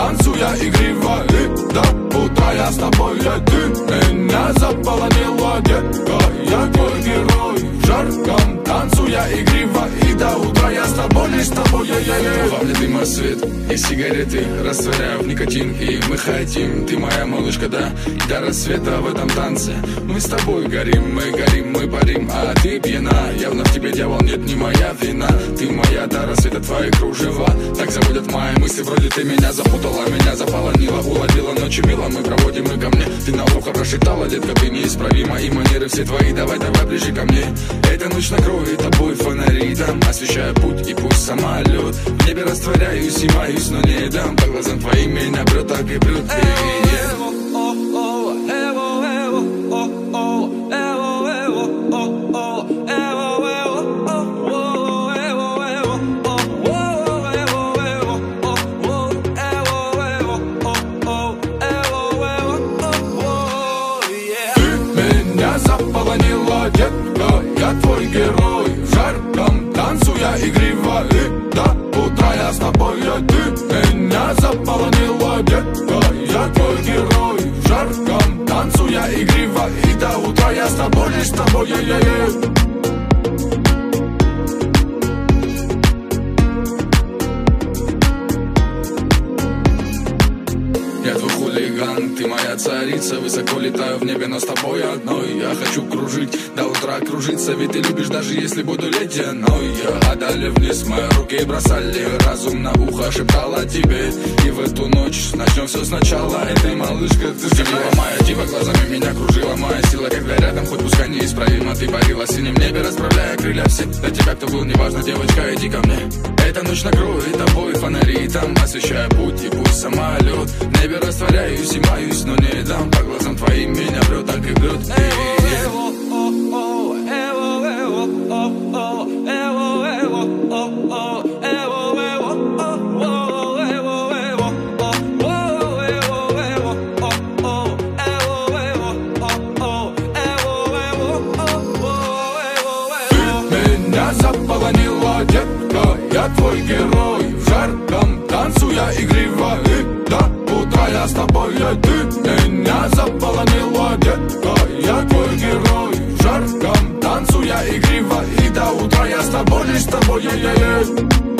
танцуя игриво. И до утра я с тобой, ты меня заполонила, детка. Я твой герой в жарком, танцуя игриво. И до утра я с тобой, лишь с тобой, Во мне ты мой свет и сигареты, растворяю в никотин. И мы хотим, ты моя малышка, да. И до рассвета в этом танце мы с тобой горим, мы парим. А ты пьяна, явно в тебе дьявол, нет, не моя вина. Ты моя, до рассвета твои кружева так заводят мои мысли, вроде ты меня запутала, меня заполонила, уловила ночью мило, мы проводим и ко мне. Ты на ухо прошептала, детка, ты неисправима, и манеры все твои, давай ближе ко мне. Эта ночь накроет тобой фонари, там освещая путь, и пусть самолет в небе растворяюсь и маюсь, но не дам по глазам твоим, меня прет, так и прет. Заполонила, детка, я твой герой в жарком, танцуя игриво. И до утра я с тобой, ты меня заполонила, детка. Я твой герой в жарком, танцуя игриво. И до утра я с тобой, лишь с тобой, Я твой хулиган, ты моя царица. Высоко летаю в небе, но с тобой одной. Я хочу кружить, до утра кружиться. Ведь ты любишь, даже если буду ледяной. Отдали вниз мои руки и бросали. Разум на ухо шептала тебе. И в эту ночь начнем все сначала. Этой малышка, ты живила моя дива. Глазами меня кружила моя сила. Когда рядом, хоть пускай неисправимо. Ты парила в синем небе, расправляя крылья все. Для тебя кто был, неважно, девочка, иди ко мне. Эта ночь накроет тобой фонари, там освещая путь, и пусть самолет в небе растворяюсь и маюсь, но не дам по глазам твоим, меня прет, так и прет. Меня заполонила, детка, я твой герой в жарком, танцуя игриво. И до утра я с тобой, ты меня заполонила, детка. Я твой герой в жарком, танцуя игриво. И до утра я с тобой, лишь с тобой,